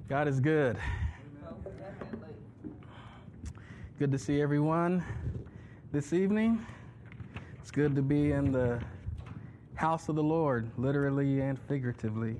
God is good. Good to see everyone this evening. It's good to be in the house of the Lord, literally and figuratively.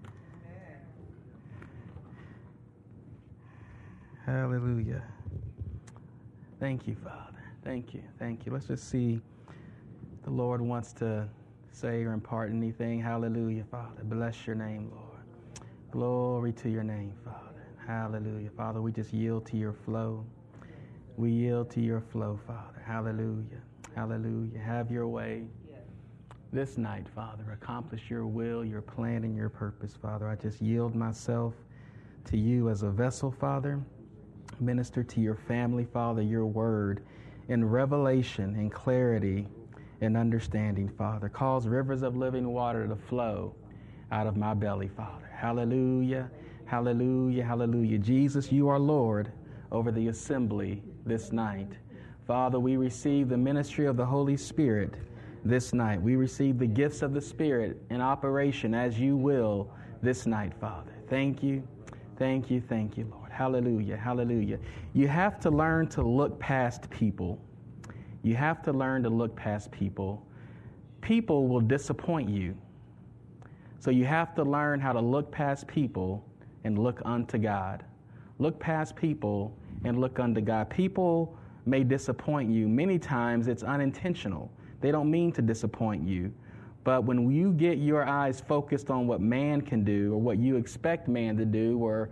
Hallelujah. Thank you, Father. Thank you. Thank you. Let's just see if the Lord wants to say or impart anything. Hallelujah, Father. Bless your name, Lord. Glory to your name, Father. Hallelujah. Father, we just yield to your flow. We yield to your flow, Father. Hallelujah. Hallelujah. Have your way this night, Father. Accomplish your will, your plan, and your purpose, Father. I just yield myself to you as a vessel, Father. Minister to your family, Father, your word in revelation and clarity and understanding, Father. Cause rivers of living water to flow out of my belly, Father. Hallelujah, hallelujah, hallelujah. Jesus, you are Lord over the assembly this night. Father, we receive the ministry of the Holy Spirit this night. We receive the gifts of the Spirit in operation as you will this night, Father. Thank you, thank you, thank you, Lord. Hallelujah, hallelujah. You have to learn to look past people. You have to learn to look past people. People will disappoint you. So you have to learn how to look past people and look unto God. Look past people and look unto God. People may disappoint you. Many times it's unintentional. They don't mean to disappoint you. But when you get your eyes focused on what man can do or what you expect man to do or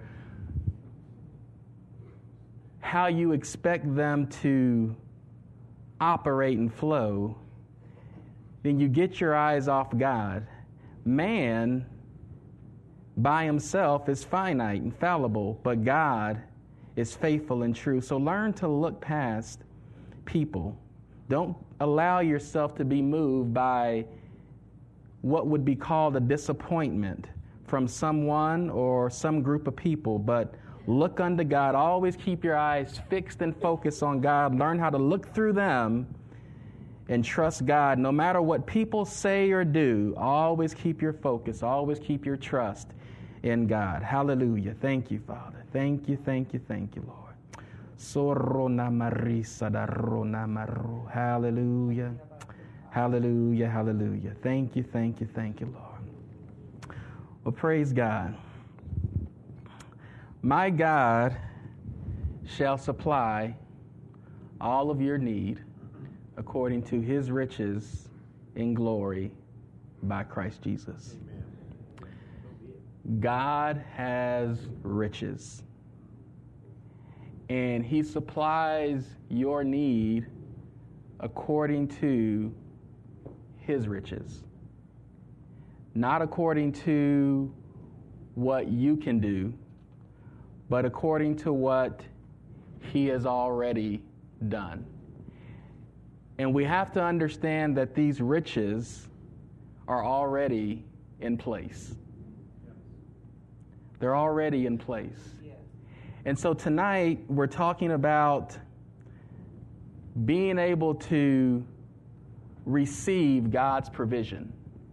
how you expect them to operate and flow, then you get your eyes off God. Man, by himself, is finite and fallible, but God is faithful and true. So learn to look past people. Don't allow yourself to be moved by what would be called a disappointment from someone or some group of people, but look unto God. Always keep your eyes fixed and focused on God. Learn how to look through them and trust God. No matter what people say or do, always keep your focus. Always keep your trust in God. Hallelujah. Thank you, Father. Thank you, thank you, thank you, Lord. Hallelujah. Hallelujah, hallelujah. Thank you, thank you, thank you, Lord. Well, praise God. My God shall supply all of your need according to his riches in glory by Christ Jesus. Amen. God has riches, and he supplies your need according to his riches, not according to what you can do, but according to what he has already done. And we have to understand that these riches are already in place. They're already in place. And so tonight we're talking about being able to receive God's provision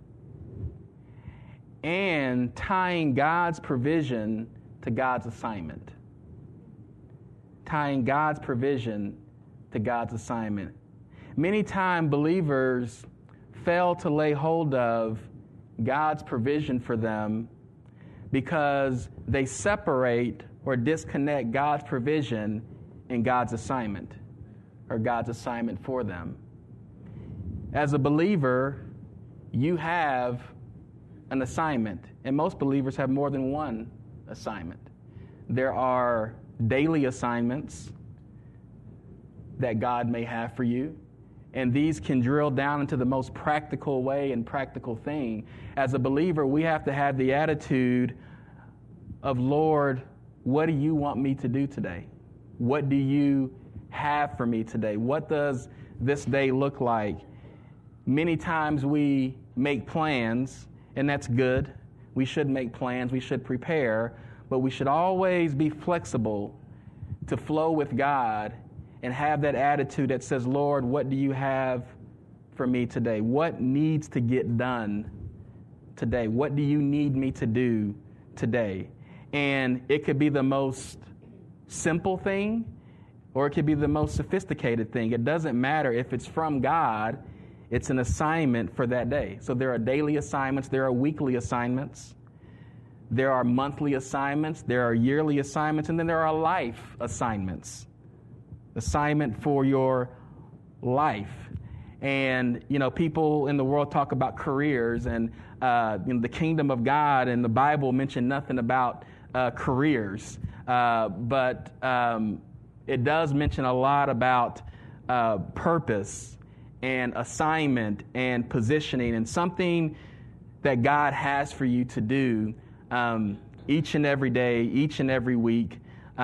and tying God's provision to God's assignment. Tying God's provision to God's assignment. Many times believers fail to lay hold of God's provision for them because they separate or disconnect God's provision and God's assignment or God's assignment for them. As a believer, you have an assignment, and most believers have more than one assignment. There are daily assignments that God may have for you. And these can drill down into the most practical way and practical thing. As a believer, we have to have the attitude of, Lord, what do you want me to do today? What do you have for me today? What does this day look like? Many times we make plans, and that's good. We should make plans. We should prepare. But we should always be flexible to flow with God and have that attitude that says, Lord, what do you have for me today? What needs to get done today? What do you need me to do today? And it could be the most simple thing, or it could be the most sophisticated thing. It doesn't matter. If it's from God, it's an assignment for that day. So there are daily assignments, there are weekly assignments, there are monthly assignments, there are yearly assignments, and then there are life assignments. Assignment for your life. And, people in the world talk about careers, and the kingdom of God and the Bible mention nothing about careers. But it does mention a lot about purpose and assignment and positioning, and something that God has for you to do each and every day, each and every week.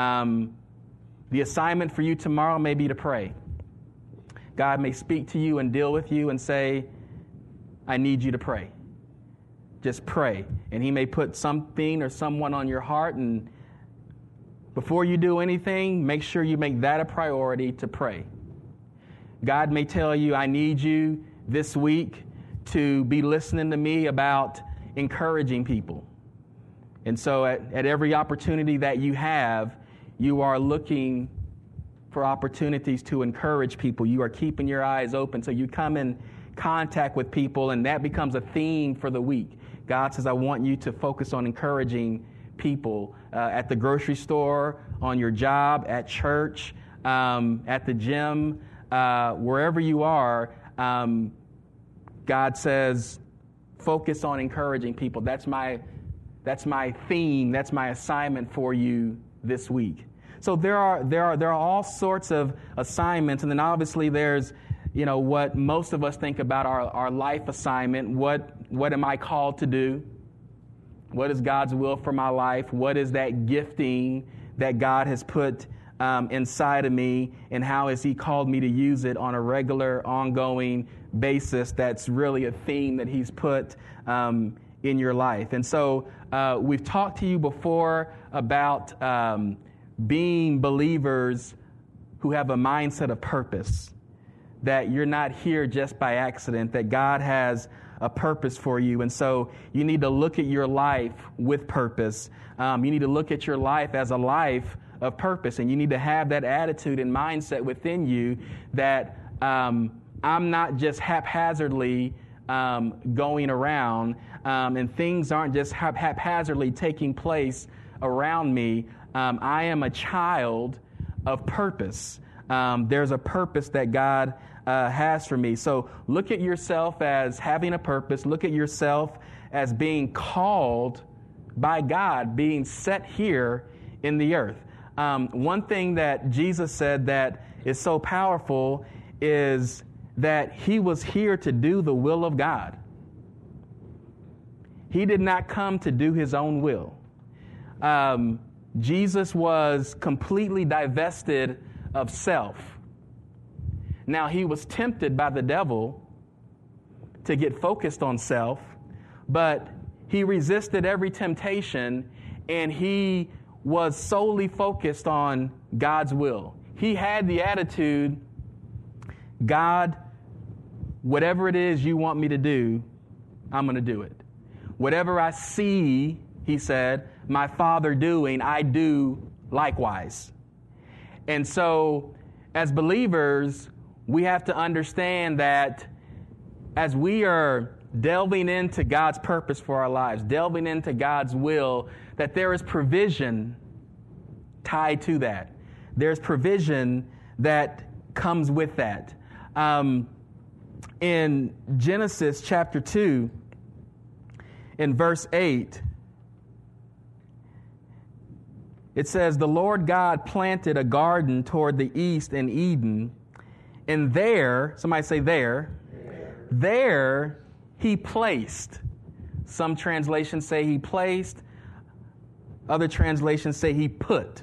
The assignment for you tomorrow may be to pray. God may speak to you and deal with you and say, I need you to pray. Just pray. And He may put something or someone on your heart, and before you do anything, make sure you make that a priority to pray. God may tell you, I need you this week to be listening to me about encouraging people. And so at every opportunity that you have, you are looking for opportunities to encourage people. You are keeping your eyes open, so you come in contact with people, and that becomes a theme for the week. God says, I want you to focus on encouraging people at the grocery store, on your job, at church, at the gym, wherever you are. God says, focus on encouraging people. That's my theme. That's my assignment for you this week. So there are all sorts of assignments, and then obviously there's what most of us think about our life assignment. What am I called to do? What is God's will for my life? What is that gifting that God has put inside of me, and how has He called me to use it on a regular, ongoing basis? That's really a theme that He's put in your life. And so we've talked to you before about being believers who have a mindset of purpose, that you're not here just by accident, that God has a purpose for you. And so you need to look at your life with purpose. You need to look at your life as a life of purpose, and you need to have that attitude and mindset within you that I'm not just haphazardly going around, and things aren't just haphazardly taking place around me. I am a child of purpose. There's a purpose that God has for me. So look at yourself as having a purpose. Look at yourself as being called by God, being set here in the earth. One thing that Jesus said that is so powerful is that He was here to do the will of God. He did not come to do His own will. Jesus was completely divested of self. Now, He was tempted by the devil to get focused on self, but He resisted every temptation, and He was solely focused on God's will. He had the attitude, God, whatever it is you want me to do, I'm going to do it. Whatever I see, He said, my Father doing, I do likewise. And so, as believers, we have to understand that as we are delving into God's purpose for our lives, delving into God's will, that there is provision tied to that. There's provision that comes with that. In Genesis chapter 2, in verse 8, it says, the Lord God planted a garden toward the east in Eden, and there, somebody say there He placed. Some translations say He placed. Other translations say He put.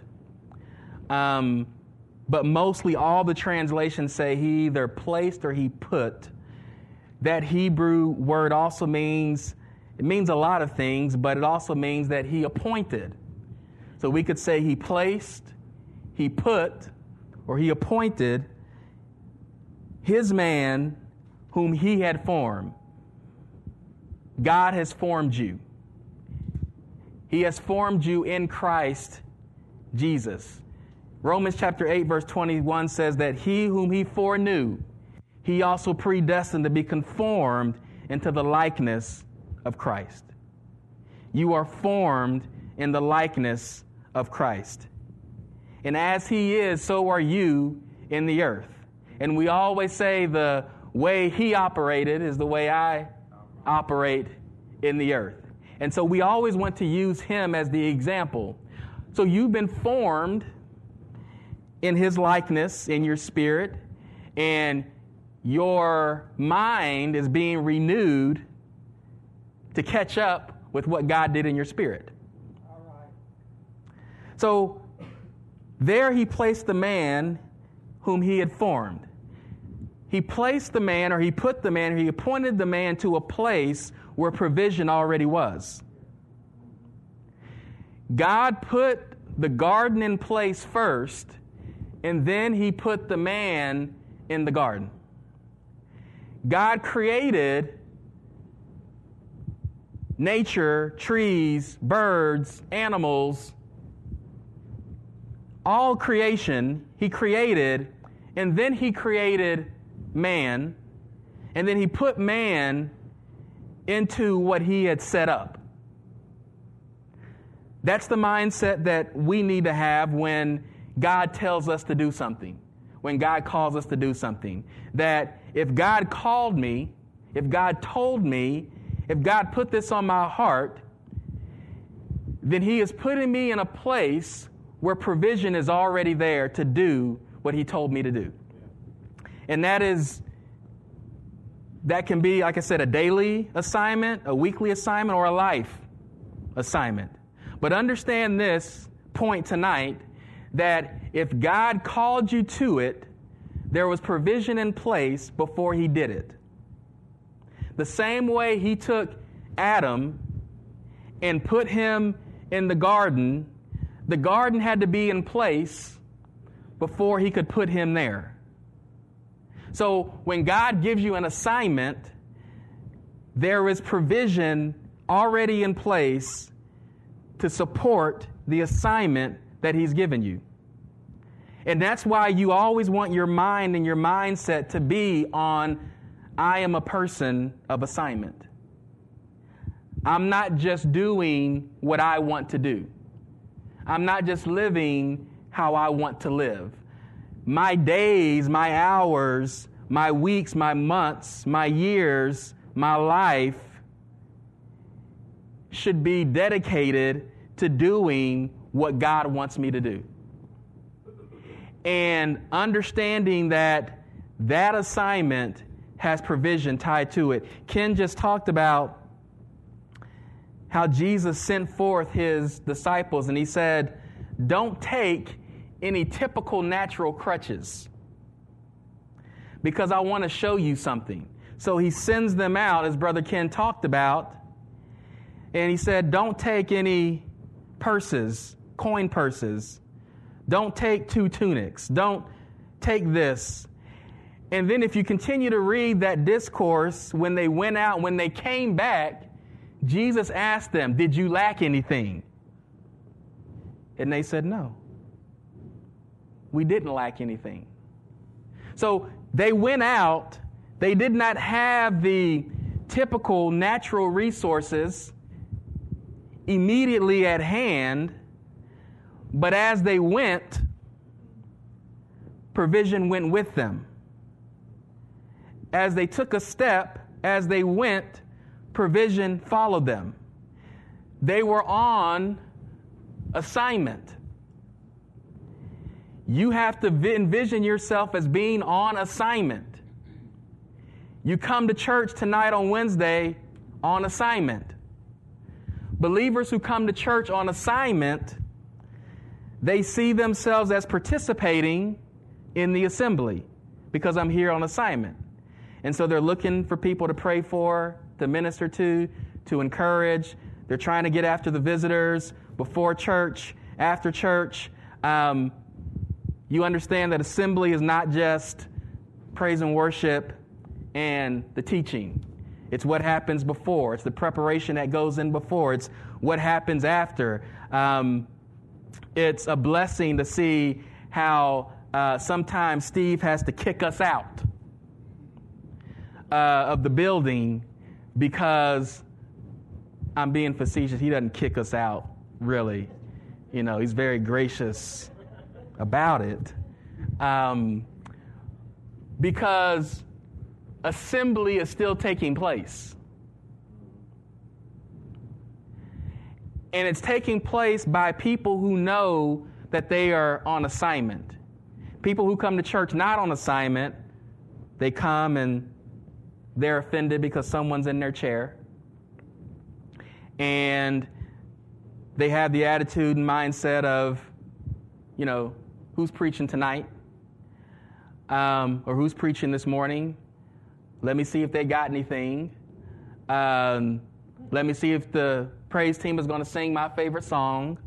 But mostly all the translations say He either placed or He put. That Hebrew word also means a lot of things, but it also means that He appointed. So we could say He placed, He put, or He appointed His man whom He had formed. God has formed you. He has formed you in Christ Jesus. Romans chapter 8, verse 21 says that he whom he foreknew, he also predestined to be conformed into the likeness of Christ. You are formed in the likeness of Christ. And as he is, so are you in the earth. And we always say the way he operated is the way I operate in the earth. And so we always want to use him as the example. So you've been formed in his likeness, in your spirit, and your mind is being renewed to catch up with what God did in your spirit. All right. So there he placed the man whom he had formed. He placed the man, or he put the man, or he appointed the man to a place where provision already was. God put the garden in place first, and then he put the man in the garden. God created nature, trees, birds, animals, all creation he created, and then he created man, and then he put man into what he had set up. That's the mindset that we need to have when God tells us to do something, when God calls us to do something. That if God called me, if God told me, if God put this on my heart, then he is putting me in a place where provision is already there to do what he told me to do. And that can be, like I said, a daily assignment, a weekly assignment, or a life assignment. But understand this point tonight, that if God called you to it, there was provision in place before he did it. The same way he took Adam and put him in the garden had to be in place before he could put him there. So when God gives you an assignment, there is provision already in place to support the assignment that he's given you. And that's why you always want your mind and your mindset to be on, I am a person of assignment. I'm not just doing what I want to do. I'm not just living how I want to live. My days, my hours, my weeks, my months, my years, my life should be dedicated to doing what God wants me to do. And understanding that that assignment has provision tied to it. Ken just talked about how Jesus sent forth his disciples, and he said, don't take any typical natural crutches, because I want to show you something. So he sends them out, as Brother Ken talked about, and he said, don't take any purses, coin purses. Don't take 2 tunics. Don't take this. And then if you continue to read that discourse, when they went out, when they came back, Jesus asked them, did you lack anything? And they said, no. We didn't lack anything. So they went out. They did not have the typical natural resources immediately at hand, but as they went, provision went with them. As they took a step, as they went, provision followed them. They were on assignment. You have to envision yourself as being on assignment. You come to church tonight on Wednesday on assignment. Believers who come to church on assignment, they see themselves as participating in the assembly because I'm here on assignment. And so they're looking for people to pray for, to minister to encourage. They're trying to get after the visitors before church, after church. You understand that assembly is not just praise and worship and the teaching. It's what happens before. It's the preparation that goes in before. It's what happens after. It's a blessing to see how sometimes Steve has to kick us out of the building because I'm being facetious. He doesn't kick us out, really. You know, he's very gracious about it. Because assembly is still taking place. And it's taking place by people who know that they are on assignment. People who come to church not on assignment, they come and they're offended because someone's in their chair. And they have the attitude and mindset of, you know, who's preaching tonight? Or who's preaching this morning? Let me see if they got anything. Let me see if the praise team is going to sing my favorite song.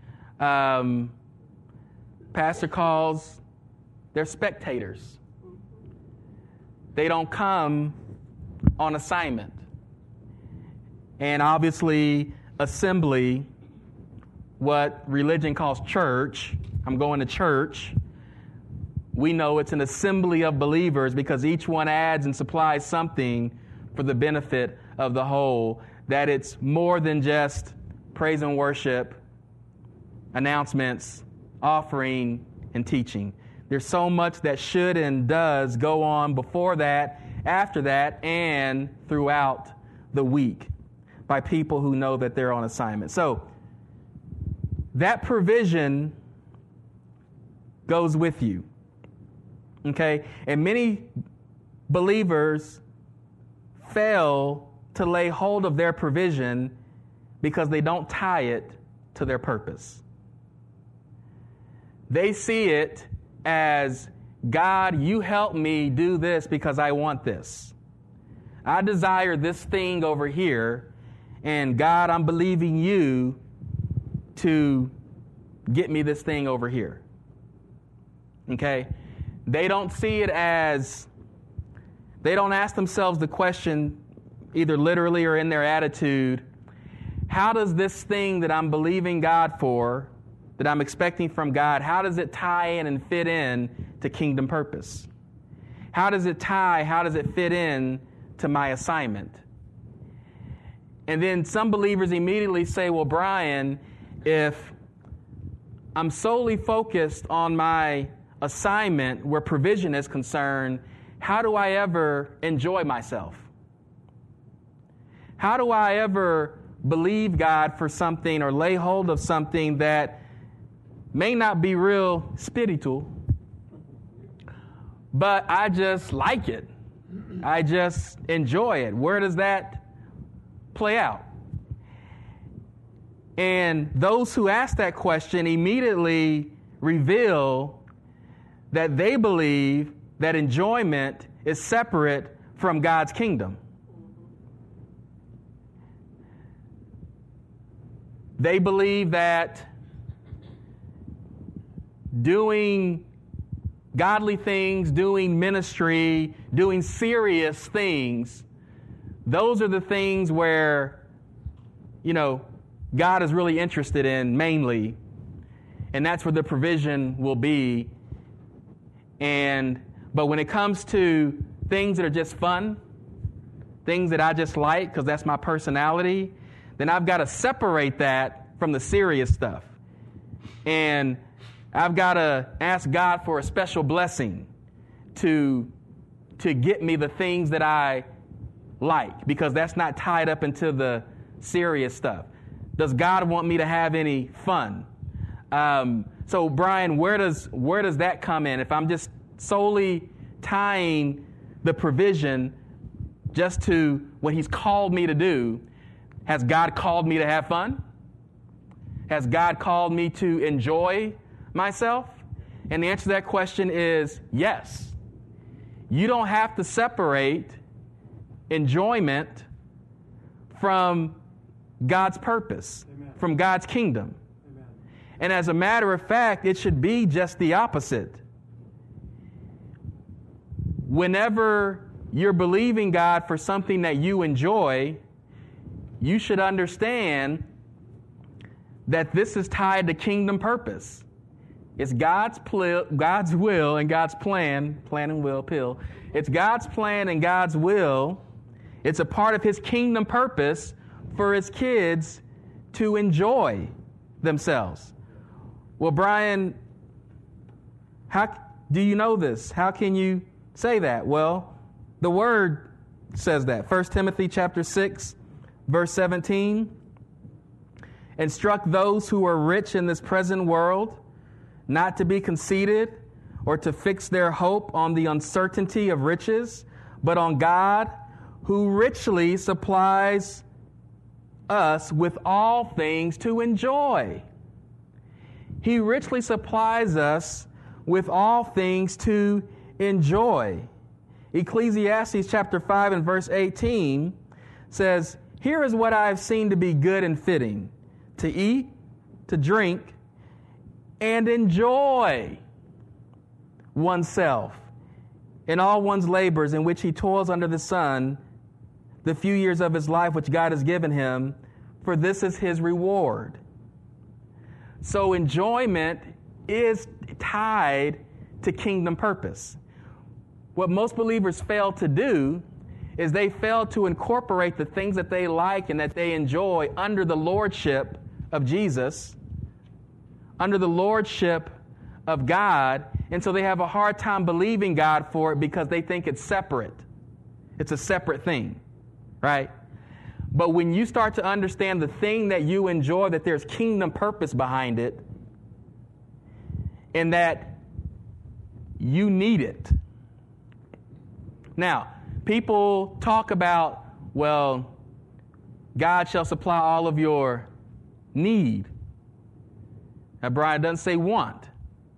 Pastor calls, they're spectators. They don't come on assignment. And obviously, assembly, what religion calls church, I'm going to church. We know it's an assembly of believers because each one adds and supplies something for the benefit of the whole, that it's more than just praise and worship, announcements, offering, and teaching. There's so much that should and does go on before that, after that, and throughout the week by people who know that they're on assignment. So that provision goes with you. Okay? And many believers fail to lay hold of their provision because they don't tie it to their purpose. They see it as, God, you help me do this because I want this. I desire this thing over here, and God, I'm believing you to get me this thing over here. Okay? They don't see it as, they don't ask themselves the question, either literally or in their attitude, how does this thing that I'm believing God for, that I'm expecting from God, how does it tie in and fit in to kingdom purpose? How does it fit in to my assignment? And then some believers immediately say, well, Brian, if I'm solely focused on my assignment where provision is concerned, how do I ever enjoy myself? How do I ever believe God for something or lay hold of something that may not be real spiritual, but I just like it? I just enjoy it. Where does that play out? And those who ask that question immediately reveal that they believe that enjoyment is separate from God's kingdom. They believe that doing godly things, doing ministry, doing serious things, those are the things where, you know, God is really interested in mainly, and that's where the provision will be. But when it comes to things that are just fun, things that I just like because that's my personality, then I've got to separate that from the serious stuff. And I've got to ask God for a special blessing to get me the things that I like, because that's not tied up into the serious stuff. Does God want me to have any fun? So Brian, where does that come in? If I'm just solely tying the provision just to what He's called me to do, has God called me to have fun? Has God called me to enjoy myself? And the answer to that question is yes. You don't have to separate enjoyment from God's purpose, Amen. From God's kingdom. Amen. And as a matter of fact, it should be just the opposite. Whenever you're believing God for something that you enjoy, you should understand that this is tied to kingdom purpose. It's God's will and God's plan and will, pill. It's God's plan and God's will. It's a part of his kingdom purpose for his kids to enjoy themselves. Well, Brian, how do you know this? How can you say that? Well, the Word says that. 1 Timothy chapter 6, verse 17. Instruct those who are rich in this present world not to be conceited or to fix their hope on the uncertainty of riches, but on God, who richly supplies us with all things to enjoy. He richly supplies us with all things to enjoy. Ecclesiastes chapter 5 and verse 18 says, "Here is what I have seen to be good and fitting, to eat, to drink, and enjoy oneself in all one's labors in which he toils under the sun, the few years of his life which God has given him, for this is his reward." So enjoyment is tied to kingdom purpose. What most believers fail to do is they fail to incorporate the things that they like and that they enjoy under the lordship of Jesus, under the lordship of God, and so they have a hard time believing God for it because they think it's separate. It's a separate thing, right? But when you start to understand the thing that you enjoy, that there's kingdom purpose behind it, and that you need it. Now, people talk about, well, God shall supply all of your need. Now, Brian doesn't say want.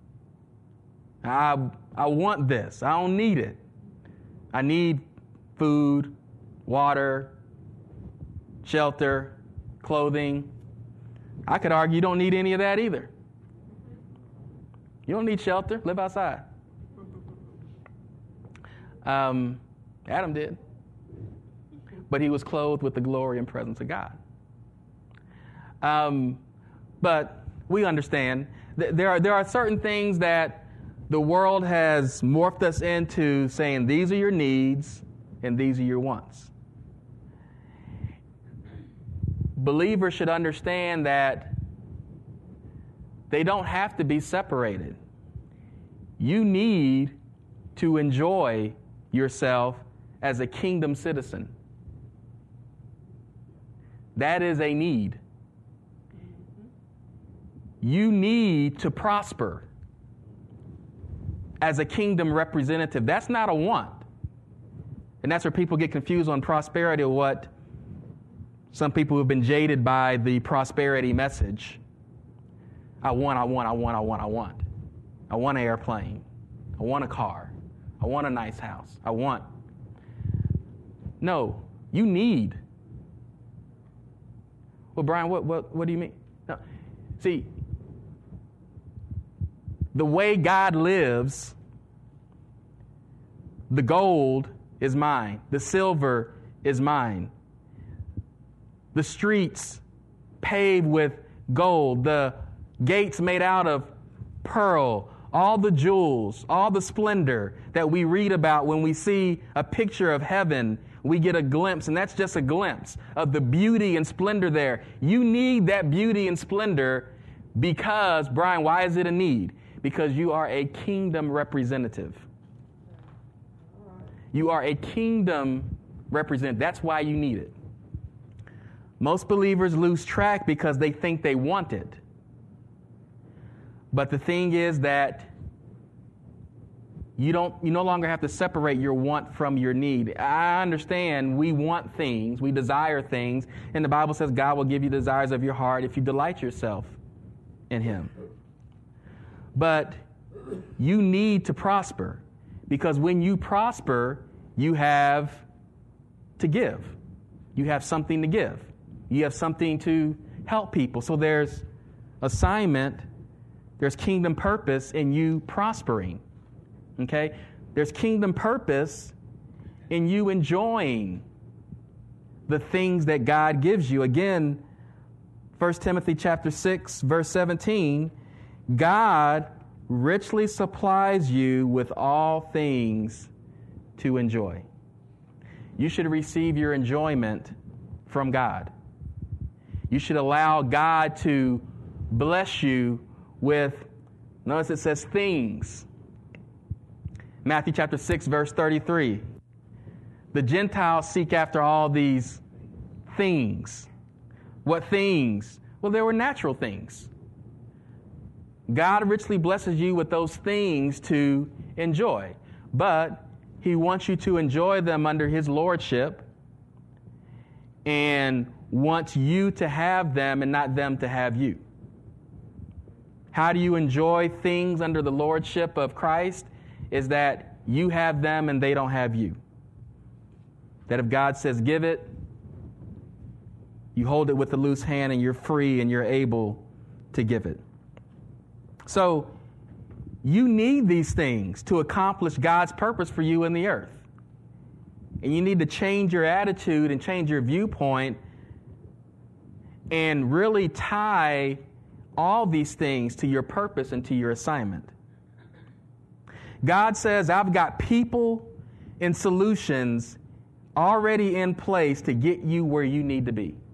I want this. I don't need it. I need food, water, shelter, clothing. I could argue you don't need any of that either. You don't need shelter. Live outside. Adam did. But he was clothed with the glory and presence of God. But we understand that there are certain things that the world has morphed us into, saying these are your needs and these are your wants. Believers should understand that they don't have to be separated. You need to enjoy yourself as a kingdom citizen. That is a need. You need to prosper as a kingdom representative. That's not a want. And that's where people get confused on prosperity, or what some people have been jaded by the prosperity message. I want. I want an airplane. I want a car. I want a nice house. No, you need. Well, Brian, what do you mean? No. See, the way God lives, the gold is mine. The silver is mine. The streets paved with gold. The gates made out of pearl. All the jewels, all the splendor that we read about when we see a picture of heaven, we get a glimpse, and that's just a glimpse of the beauty and splendor there. You need that beauty and splendor because, Brian, why is it a need? Because you are a kingdom representative. You are a kingdom representative. That's why you need it. Most believers lose track because they think they want it. But the thing is that you no longer have to separate your want from your need. I understand we want things, we desire things, and the Bible says God will give you the desires of your heart if you delight yourself in Him. But you need to prosper, because when you prosper, you have to give. You have something to give. You have something to help people. So there's assignment, there's kingdom purpose in you prospering. Okay? There's kingdom purpose in you enjoying the things that God gives you. Again, 1 Timothy chapter 6, verse 17, God richly supplies you with all things to enjoy. You should receive your enjoyment from God. You should allow God to bless you with, notice it says things. Matthew chapter 6, verse 33. The Gentiles seek after all these things. What things? Well, there were natural things. God richly blesses you with those things to enjoy, but He wants you to enjoy them under His lordship and wants you to have them and not them to have you. How do you enjoy things under the lordship of Christ? Is that you have them and they don't have you. That if God says give it, you hold it with a loose hand and you're free and you're able to give it. So you need these things to accomplish God's purpose for you in the earth. And you need to change your attitude and change your viewpoint and really tie all these things to your purpose and to your assignment. God says, I've got people and solutions already in place to get you where you need to be.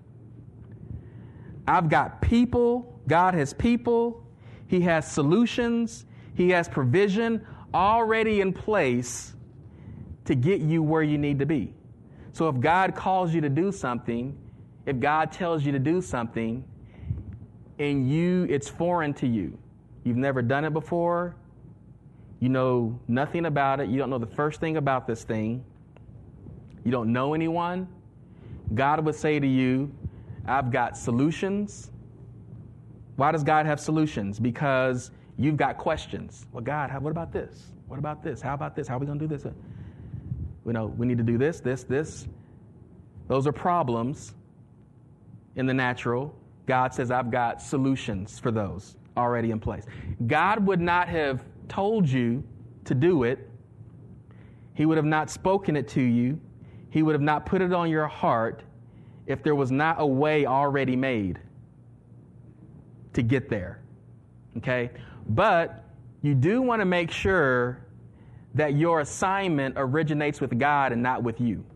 I've got people. God has people. He has solutions. He has provision already in place to get you where you need to be. So if God calls you to do something, if God tells you to do something, and it's foreign to you, you've never done it before, you know nothing about it, you don't know the first thing about this thing, you don't know anyone, God would say to you, I've got solutions. Why does God have solutions? Because you've got questions. Well, God, what about this? What about this? How about this? How are we going to do this? We need to do this, this, this. Those are problems in the natural. God says, I've got solutions for those already in place. God would not have told you to do it. He would have not spoken it to you. He would have not put it on your heart if there was not a way already made to get there. Okay? But you do want to make sure that your assignment originates with God and not with you.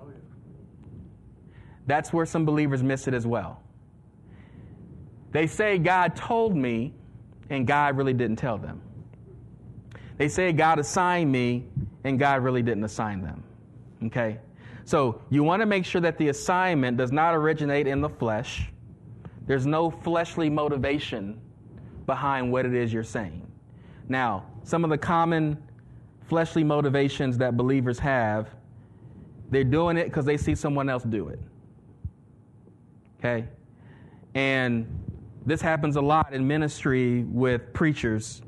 That's where some believers miss it as well. They say God told me, and God really didn't tell them. They say God assigned me, and God really didn't assign them. Okay? So you want to make sure that the assignment does not originate in the flesh. There's no fleshly motivation behind what it is you're saying. Now, some of the common fleshly motivations that believers have, they're doing it because they see someone else do it. Okay? And this happens a lot in ministry with preachers,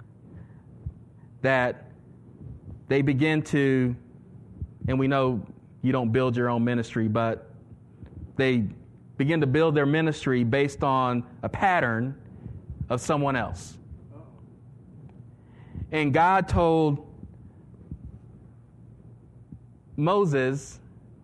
that they begin to, and we know you don't build your own ministry, but they begin to build their ministry based on a pattern of someone else. And God told Moses,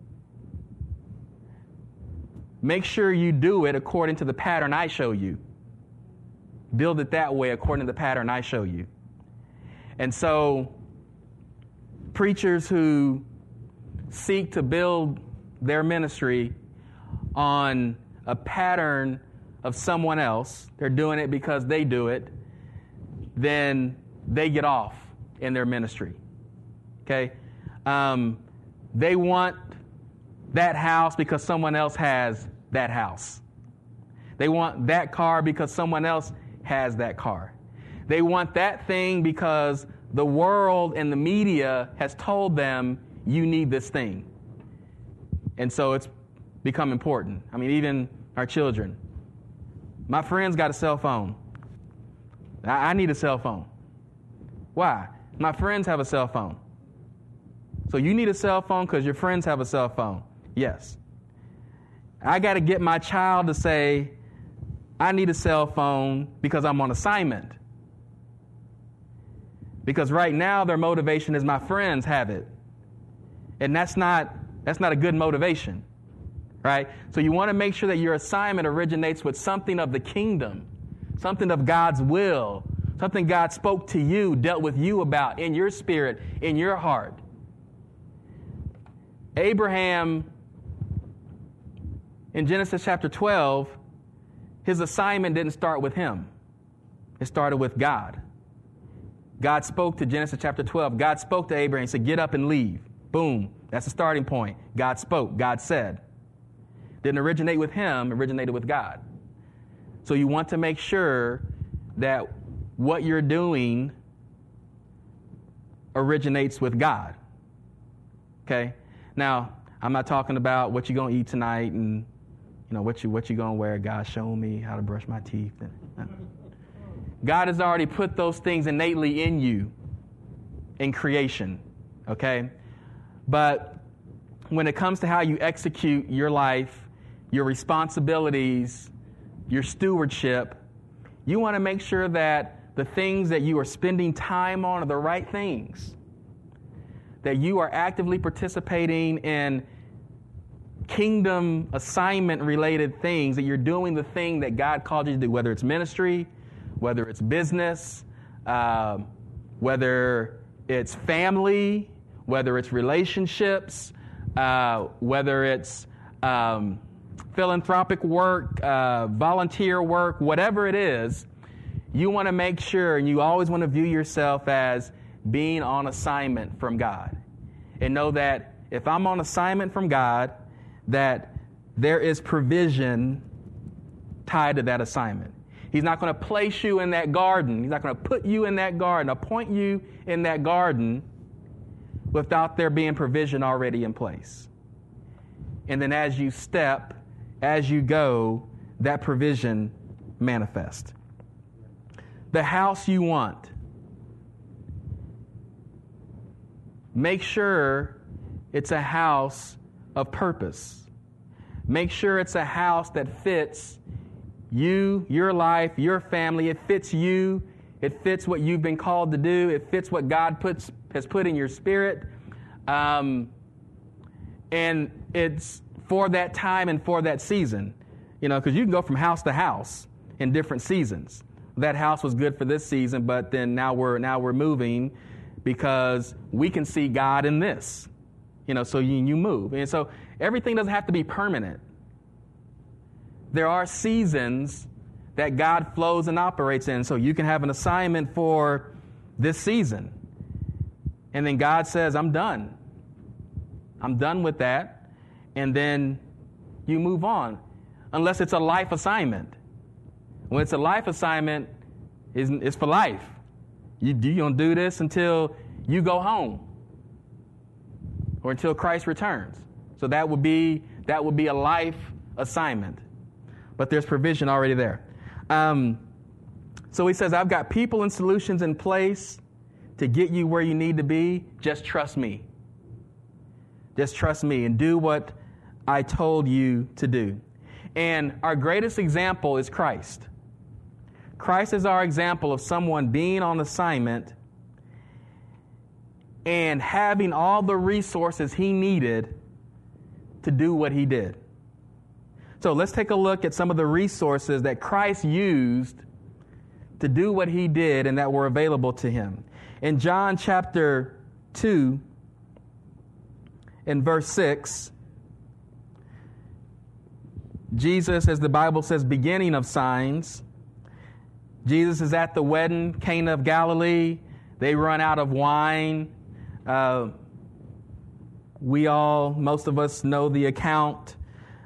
make sure you do it according to the pattern I show you. Build it that way according to the pattern I show you. And so preachers who seek to build their ministry on a pattern of someone else, they're doing it because they do it, then they get off in their ministry. Okay? They want that house because someone else has that house. They want that car because someone else has that car. They want that thing because the world and the media has told them you need this thing. And so it's become important. I mean, even our children. My friend's got a cell phone. I need a cell phone. Why? My friends have a cell phone. So you need a cell phone because your friends have a cell phone. Yes. I got to get my child to say, I need a cell phone because I'm on assignment. Because right now their motivation is my friends have it. And that's not a good motivation, right? So you want to make sure that your assignment originates with something of the kingdom, something of God's will, something God spoke to you, dealt with you about in your spirit, in your heart. Abraham, in Genesis chapter 12, his assignment didn't start with him. It started with God. God spoke to Genesis chapter 12. God spoke to Abraham and said, get up and leave. Boom. That's the starting point. God spoke. God said. Didn't originate with him, originated with God. So you want to make sure that what you're doing originates with God. Okay? Now, I'm not talking about what you're going to eat tonight and what you going to wear. God showed me how to brush my teeth. God has already put those things innately in you in creation. Okay? But when it comes to how you execute your life, your responsibilities, your stewardship, you want to make sure that the things that you are spending time on are the right things. That you are actively participating in kingdom assignment related things, that you're doing the thing that God called you to do, whether it's ministry, whether it's business, whether it's family, whether it's relationships, whether it's philanthropic work, volunteer work, whatever it is, you want to make sure, and you always want to view yourself as being on assignment from God. And know that if I'm on assignment from God, that there is provision tied to that assignment. He's not going to place you in that garden. He's not going to put you in that garden, appoint you in that garden without there being provision already in place. And then as you step, as you go, that provision manifests. The house you want. Make sure it's a house of purpose. Make sure it's a house that fits you, your life, your family. It fits you. It fits what you've been called to do. It fits what God has put in your spirit. And it's for that time and for that season. Because you can go from house to house in different seasons. That house was good for this season, but then now we're moving because we can see God in this. So you move. And so everything doesn't have to be permanent. There are seasons that God flows and operates in. So you can have an assignment for this season. And then God says, I'm done. I'm done with that. And then you move on. Unless it's a life assignment. When it's a life assignment, it's for life. You don't do this until you go home. Or until Christ returns. So that would be a life assignment. But there's provision already there. So he says, I've got people and solutions in place to get you where you need to be. Just trust me. Just trust me and do what I told you to do. And our greatest example is Christ. Christ is our example of someone being on assignment and having all the resources he needed to do what he did. So let's take a look at some of the resources that Christ used to do what he did and that were available to him. In John chapter 2, in verse 6, Jesus, as the Bible says, beginning of signs. Jesus is at the wedding, Cana of Galilee. They run out of wine. Most of us know the account.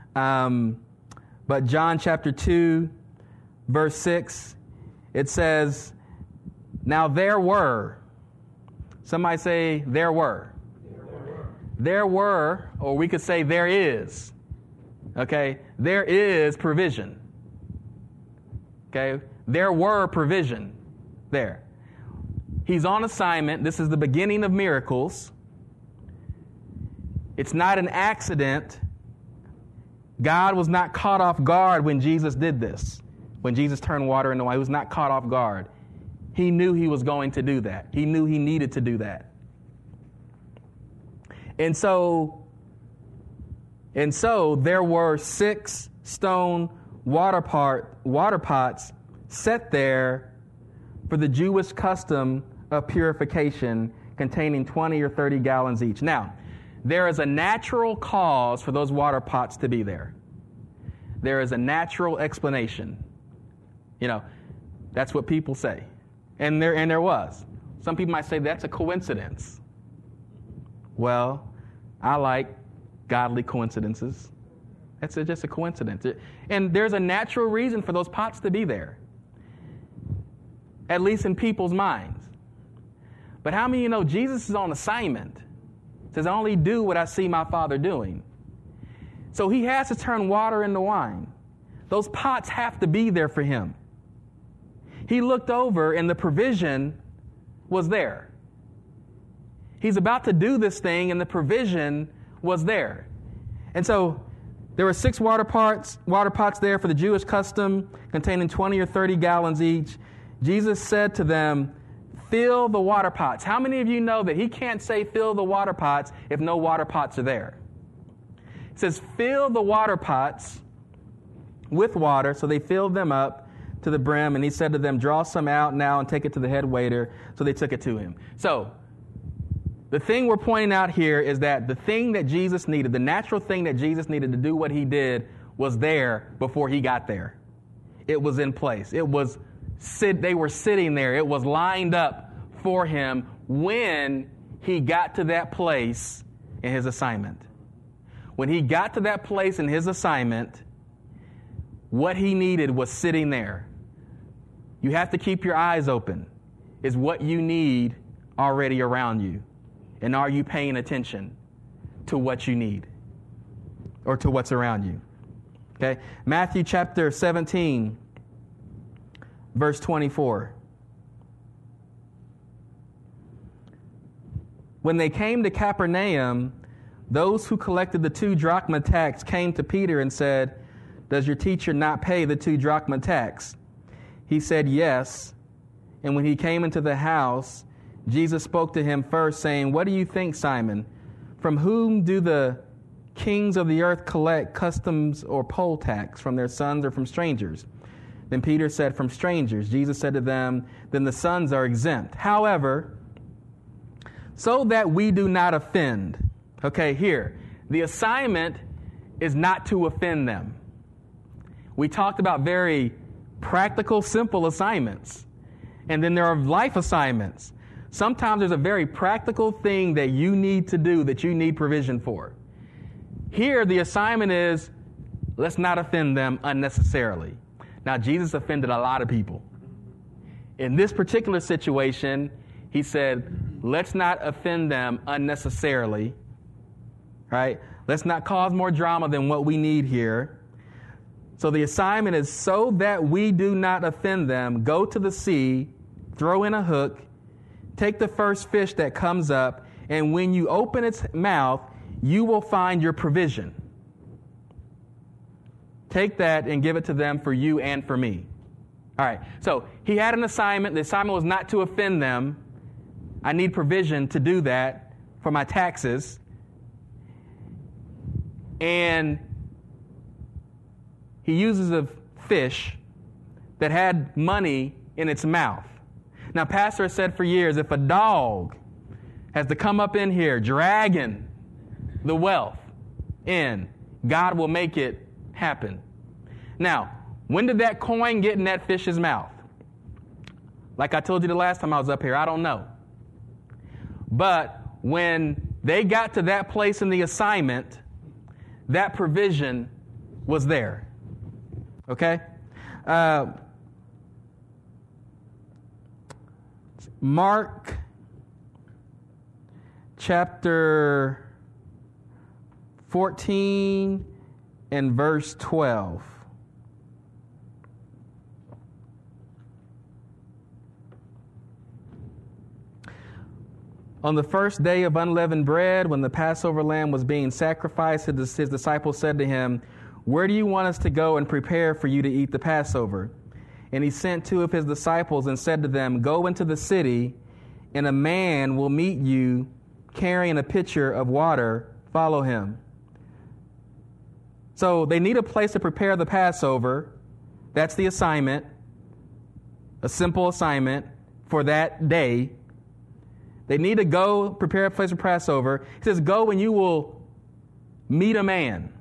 But John chapter 2, verse 6, it says, now there were. Somebody say, there were. There were, or we could say there is. Okay? There is provision. Okay? There were provision there. He's on assignment. This is the beginning of miracles. It's not an accident. God was not caught off guard when Jesus did this. When Jesus turned water into wine, he was not caught off guard. He knew he was going to do that. He knew he needed to do that. And so there were 6 stone water pots set there for the Jewish custom of purification, containing 20 or 30 gallons each. Now, there is a natural cause for those water pots to be there. There is a natural explanation. That's what people say. And there was. Some people might say that's a coincidence. Well, I like godly coincidences. That's just a coincidence. And there's a natural reason for those pots to be there, at least in people's minds. But how many of you know Jesus is on assignment? He says, I only do what I see my Father doing. So he has to turn water into wine. Those pots have to be there for him. He looked over and the provision was there. He's about to do this thing and the provision was there. And so there were 6 water pots there for the Jewish custom, containing 20 or 30 gallons each. Jesus said to them, fill the water pots. How many of you know that he can't say fill the water pots if no water pots are there? He says fill the water pots with water. So they filled them up to the brim, and he said to them, draw some out now and take it to the head waiter. So they took it to him. So the thing we're pointing out here is that the thing that Jesus needed, the natural thing that Jesus needed to do what he did, was there before he got there. It was in place. They were sitting there. It was lined up for him when he got to that place in his assignment. When he got to that place in his assignment, what he needed was sitting there. You have to keep your eyes open. Is what you need already around you? And are you paying attention to what you need or to what's around you? Okay, Matthew chapter 17, verse 24. When they came to Capernaum, those who collected the 2 drachma tax came to Peter and said, does your teacher not pay the 2 drachma tax? He said, yes. And when he came into the house, Jesus spoke to him first, saying, what do you think, Simon? From whom do the kings of the earth collect customs or poll tax, from their sons or from strangers? Then Peter said, from strangers. Jesus said to them, then the sons are exempt. However, so that we do not offend. Okay, here, the assignment is not to offend them. We talked about very practical, simple assignments. And then there are life assignments. Sometimes there's a very practical thing that you need to do that you need provision for. Here, the assignment is, let's not offend them unnecessarily. Now, Jesus offended a lot of people. In this particular situation, he said, let's not offend them unnecessarily. Right? Let's not cause more drama than what we need here. So the assignment is so that we do not offend them, go to the sea, throw in a hook, take the first fish that comes up, and when you open its mouth, you will find your provision. Take that and give it to them for you and for me. All right, so he had an assignment. The assignment was not to offend them. I need provision to do that for my taxes. And he uses a fish that had money in its mouth. Now, Pastor has said for years, if a dog has to come up in here dragging the wealth in, God will make it happen. Now, when did that coin get in that fish's mouth? Like I told you the last time I was up here, I don't know. But when they got to that place in the assignment, that provision was there. Okay? Mark chapter 14 and verse 12. On the first day of unleavened bread, when the Passover lamb was being sacrificed, his disciples said to him, where do you want us to go and prepare for you to eat the Passover? And he sent 2 of his disciples and said to them, go into the city, and a man will meet you carrying a pitcher of water, follow him. So they need a place to prepare the Passover. That's the assignment, a simple assignment for that day. They need to go prepare a place for Passover. He says, go and you will meet a man.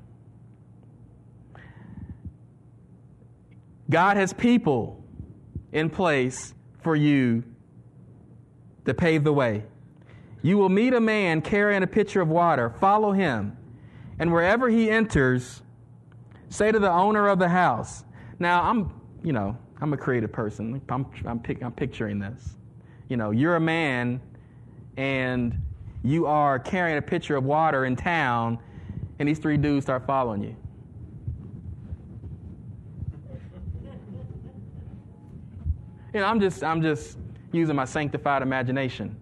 God has people in place for you to pave the way. You will meet a man carrying a pitcher of water. Follow him. And wherever he enters, say to the owner of the house. Now, I'm a creative person. I'm picturing this. You're a man and you are carrying a pitcher of water in town, and these three dudes start following you. I'm just using my sanctified imagination.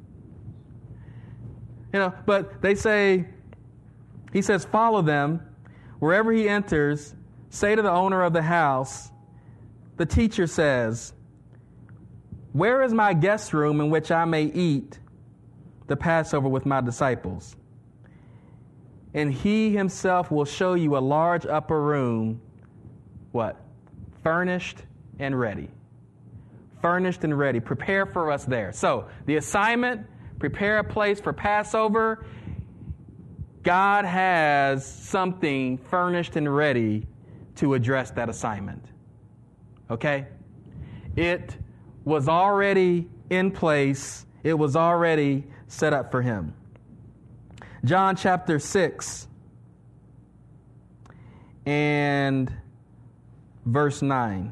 But he says, follow them. Wherever he enters, say to the owner of the house, the teacher says, where is my guest room in which I may eat the Passover with my disciples? And he himself will show you a large upper room, what? Furnished and ready. Furnished and ready. Prepare for us there. So, the assignment, prepare a place for Passover. God has something furnished and ready to address that assignment. Okay? It was already in place. It was already set up for him. John chapter 6 and verse 9.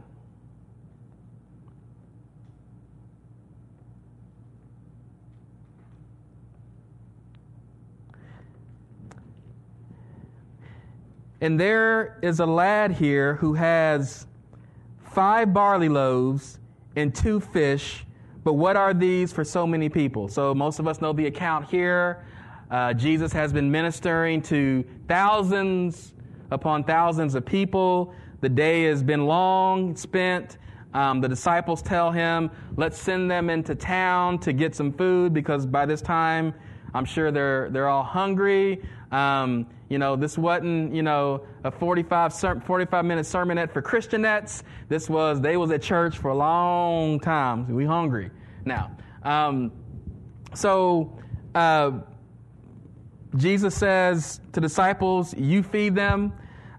And there is a lad here who has 5 barley loaves and 2 fish, but what are these for so many people? So most of us know the account here. Jesus has been ministering to thousands upon thousands of people. The day has been long spent. The disciples tell him, let's send them into town to get some food, because by this time, I'm sure they're all hungry. This wasn't, a 45-minute sermonette for Christianettes. They was at church for a long time. We hungry now. Jesus says to disciples, you feed them.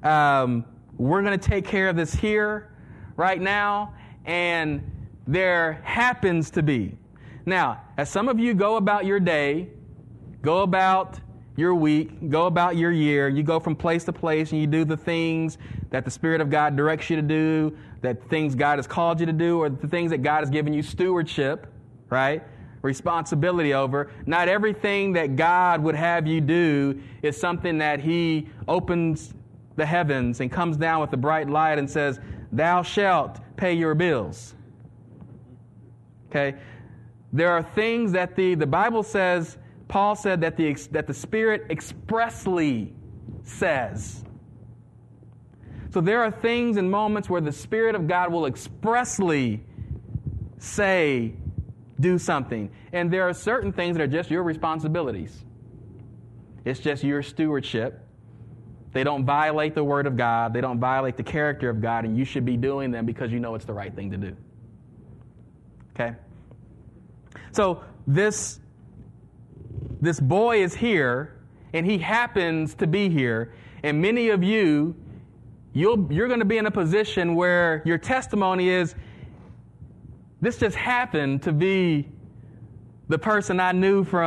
We're going to take care of this here right now. And there happens to be. Now, as some of you go about your day, go about your week, go about your year, you go from place to place and you do the things that the Spirit of God directs you to do, that things God has called you to do, or the things that God has given you stewardship, right? Responsibility over. Not everything that God would have you do is something that He opens the heavens and comes down with a bright light and says, thou shalt pay your bills. Okay? There are things that the Bible says, Paul said that the Spirit expressly says. So there are things and moments where the Spirit of God will expressly say, do something. And there are certain things that are just your responsibilities. It's just your stewardship. They don't violate the Word of God. They don't violate the character of God, and you should be doing them because you know it's the right thing to do. Okay? So this boy is here, and he happens to be here, and many of you're going to be in a position where your testimony is, this just happened to be the person I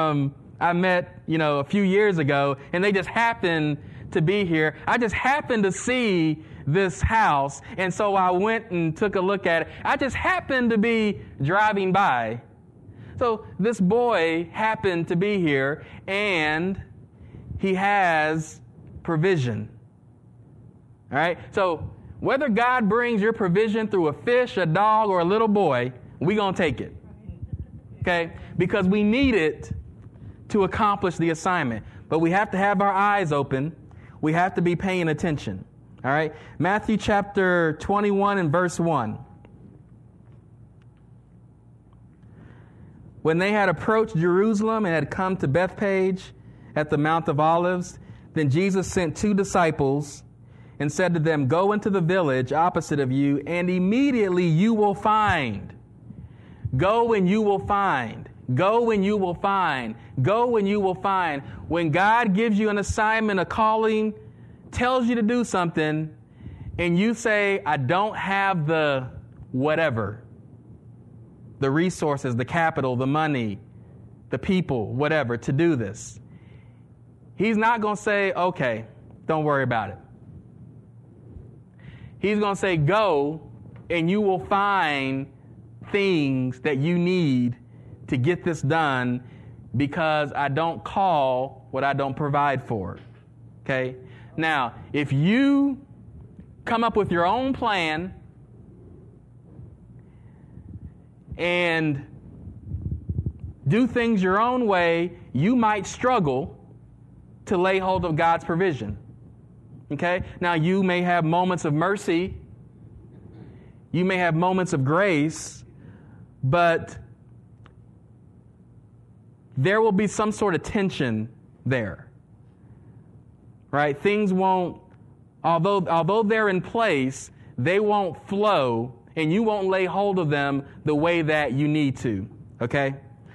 met, a few years ago, and they just happened to be here. I just happened to see this house, and so I went and took a look at it. I just happened to be driving by. So this boy happened to be here, and he has provision. All right? So whether God brings your provision through a fish, a dog, or a little boy, we're going to take it. Okay? Because we need it to accomplish the assignment. But we have to have our eyes open. We have to be paying attention. All right? Matthew chapter 21 and verse 1. When they had approached Jerusalem and had come to Bethphage at the Mount of Olives, then Jesus sent 2 disciples and said to them, "Go into the village opposite of you, and immediately you will find." Go and you will find. Go and you will find. Go and you will find. When God gives you an assignment, a calling, tells you to do something, and you say, "I don't have the whatever, the resources, the capital, the money, the people, whatever, to do this," He's not going to say, "Okay, don't worry about it." He's going to say, "Go and you will find things that you need to get this done, because I don't call what I don't provide for." Okay? Now, if you come up with your own plan and do things your own way, you might struggle to lay hold of God's provision. Okay? Now, you may have moments of mercy. You may have moments of grace, but there will be some sort of tension there. Right? Things won't, although they're in place, they won't flow, and you won't lay hold of them the way that you need to. Okay?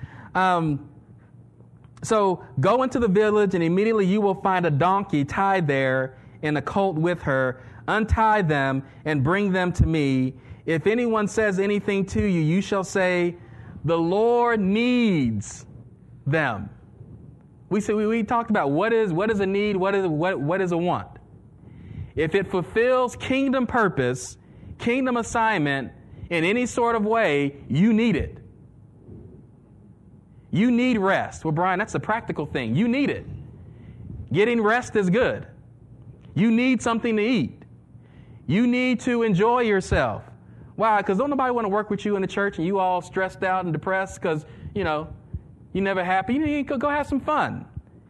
So go into the village, and immediately you will find a donkey tied there and a colt with her. Untie them and bring them to me. If anyone says anything to you, you shall say, "The Lord needs them." We talked about what is a need, what is a want. If it fulfills kingdom purpose, kingdom assignment in any sort of way, you need it. You need rest. Well, Brian, that's a practical thing. You need it. Getting rest is good. You need something to eat. You need to enjoy yourself. Why? Because don't nobody want to work with you in the church and you all stressed out and depressed because, you're never happy. You need to go have some fun.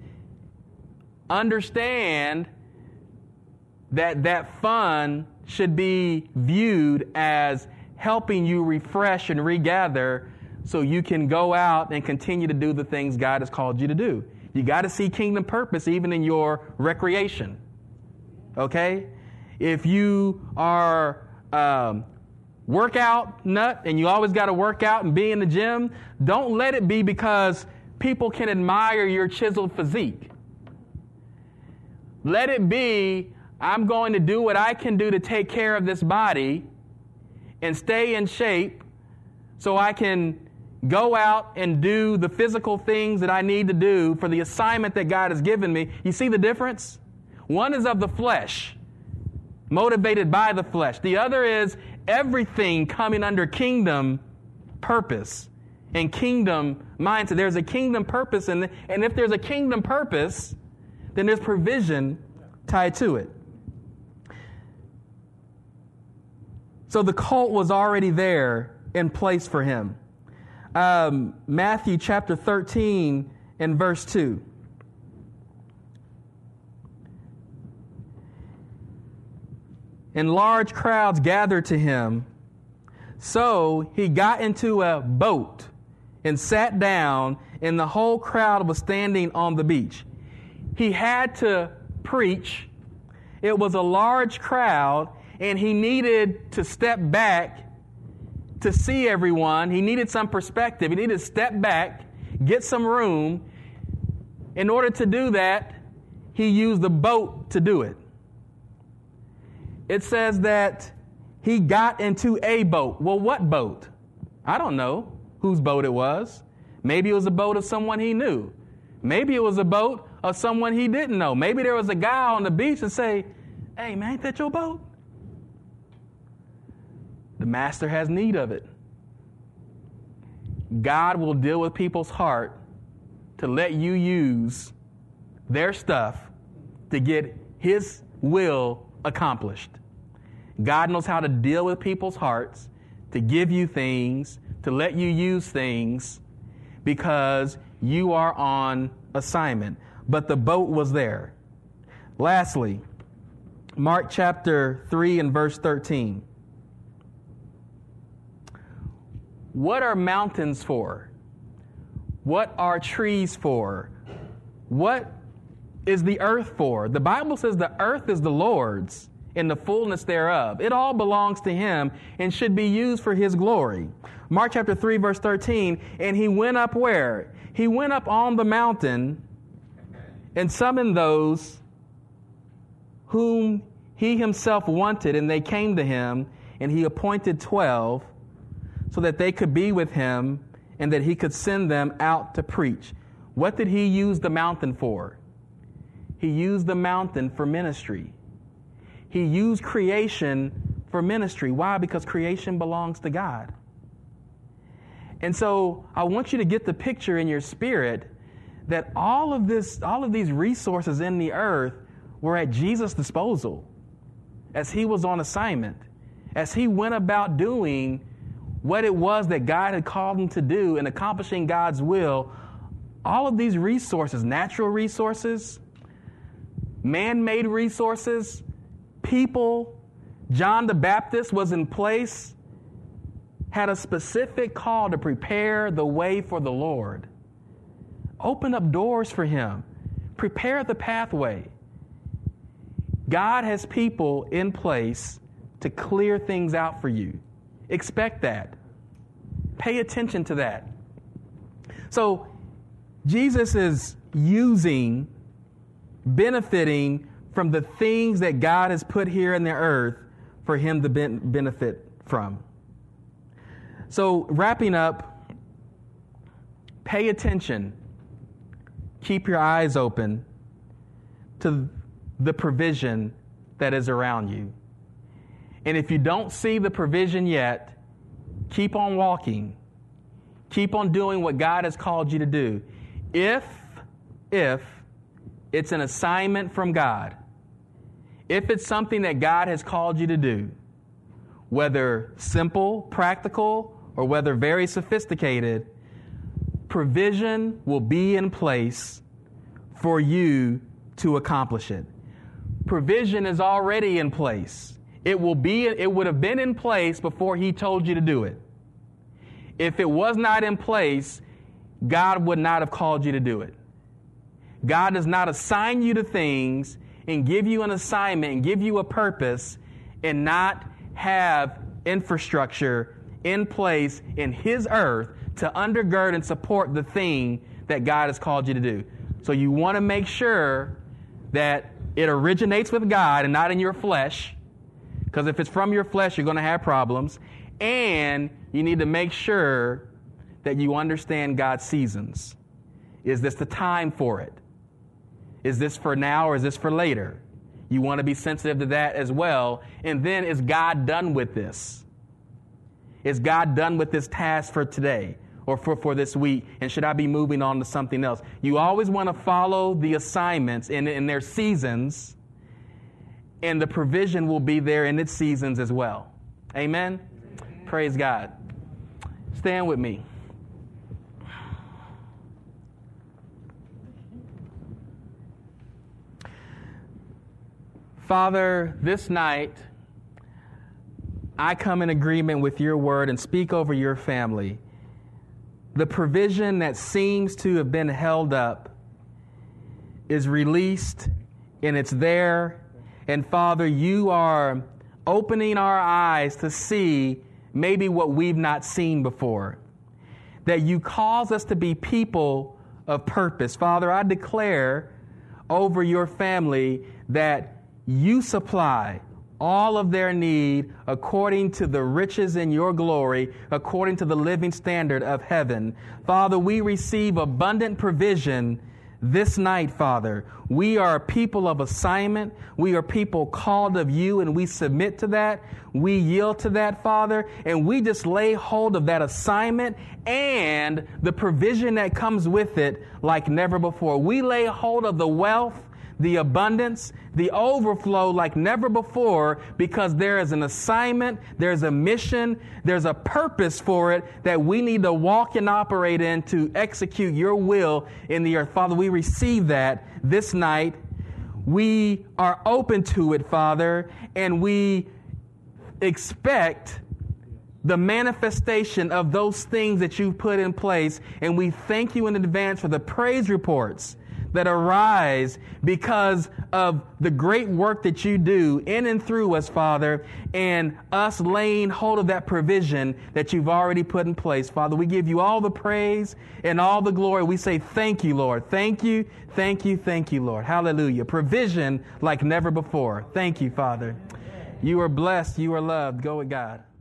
Understand that fun should be viewed as helping you refresh and regather so you can go out and continue to do the things God has called you to do. You got to see kingdom purpose even in your recreation. Okay? If you are workout nut and you always got to work out and be in the gym, don't let it be because people can admire your chiseled physique. Let it be, I'm going to do what I can do to take care of this body and stay in shape so I can go out and do the physical things that I need to do for the assignment that God has given me. You see the difference? One is of the flesh, motivated by the flesh. The other is everything coming under kingdom purpose and kingdom mindset. There's a kingdom purpose, and if there's a kingdom purpose, then there's provision tied to it. So the colt was already there in place for him. Matthew chapter 13 and verse 2. And large crowds gathered to him. So he got into a boat and sat down, and the whole crowd was standing on the beach. He had to preach. It was a large crowd, and he needed to step back to see everyone. He needed some perspective. He needed to step back, get some room. In order to do that, he used the boat to do it. It says that he got into a boat. Well, what boat? I don't know whose boat it was. Maybe it was a boat of someone he knew. Maybe it was a boat of someone he didn't know. Maybe there was a guy on the beach and say, "Hey, man, ain't that your boat?" The master has need of it. God will deal with people's heart to let you use their stuff to get his will accomplished. God knows how to deal with people's hearts, to give you things, to let you use things, because you are on assignment. But the boat was there. Lastly, Mark chapter 3 and verse 13. What are mountains for? What are trees for? What is the earth for? The Bible says the earth is the Lord's and the fullness thereof. It all belongs to him and should be used for his glory. Mark chapter 3, verse 13, and he went up where? He went up on the mountain and summoned those whom he himself wanted, and they came to him, and he appointed 12 so that they could be with him and that he could send them out to preach. What did he use the mountain for? He used the mountain for ministry. He used creation for ministry. Why? Because creation belongs to God. And so I want you to get the picture in your spirit that all of these resources in the earth were at Jesus' disposal as he was on assignment, as he went about doing what it was that God had called him to do and accomplishing God's will. All of these resources, natural resources, man-made resources, people, John the Baptist was in place, had a specific call to prepare the way for the Lord. Open up doors for him. Prepare the pathway. God has people in place to clear things out for you. Expect that. Pay attention to that. So Jesus is benefiting from the things that God has put here in the earth for him to benefit from. So wrapping up, pay attention. Keep your eyes open to the provision that is around you. And if you don't see the provision yet, keep on walking. Keep on doing what God has called you to do. If it's an assignment from God, if it's something that God has called you to do, whether simple, practical, or whether very sophisticated, provision will be in place for you to accomplish it. Provision is already in place. It would have been in place before he told you to do it. If it was not in place, God would not have called you to do it. God does not assign you to things and give you an assignment and give you a purpose and not have infrastructure in place in his earth to undergird and support the thing that God has called you to do. So you want to make sure that it originates with God and not in your flesh, because if it's from your flesh, you're going to have problems. And you need to make sure that you understand God's seasons. Is this the time for it? Is this for now or is this for later? You want to be sensitive to that as well. And then, is God done with this? Is God done with this task for today or for this week? And should I be moving on to something else? You always want to follow the assignments in their seasons, and the provision will be there in its seasons as well. Amen? Praise God. Stand with me. Father, this night, I come in agreement with your word and speak over your family. The provision that seems to have been held up is released, and it's there. And Father, you are opening our eyes to see maybe what we've not seen before. That you cause us to be people of purpose. Father, I declare over your family that you supply all of their need according to the riches in your glory, according to the living standard of heaven. Father, we receive abundant provision this night, Father. We are people of assignment. We are people called of you, and we submit to that. We yield to that, Father, and we just lay hold of that assignment and the provision that comes with it like never before. We lay hold of the wealth, the abundance, the overflow like never before, because there is an assignment, there's a mission, there's a purpose for it that we need to walk and operate in to execute your will in the earth. Father, we receive that this night. We are open to it, Father, and we expect the manifestation of those things that you've put in place. And we thank you in advance for the praise reports that arise because of the great work that you do in and through us, Father, and us laying hold of that provision that you've already put in place. Father, we give you all the praise and all the glory. We say thank you, Lord. Thank you, thank you, thank you, Lord. Hallelujah. Provision like never before. Thank you, Father. You are blessed. You are loved. Go with God.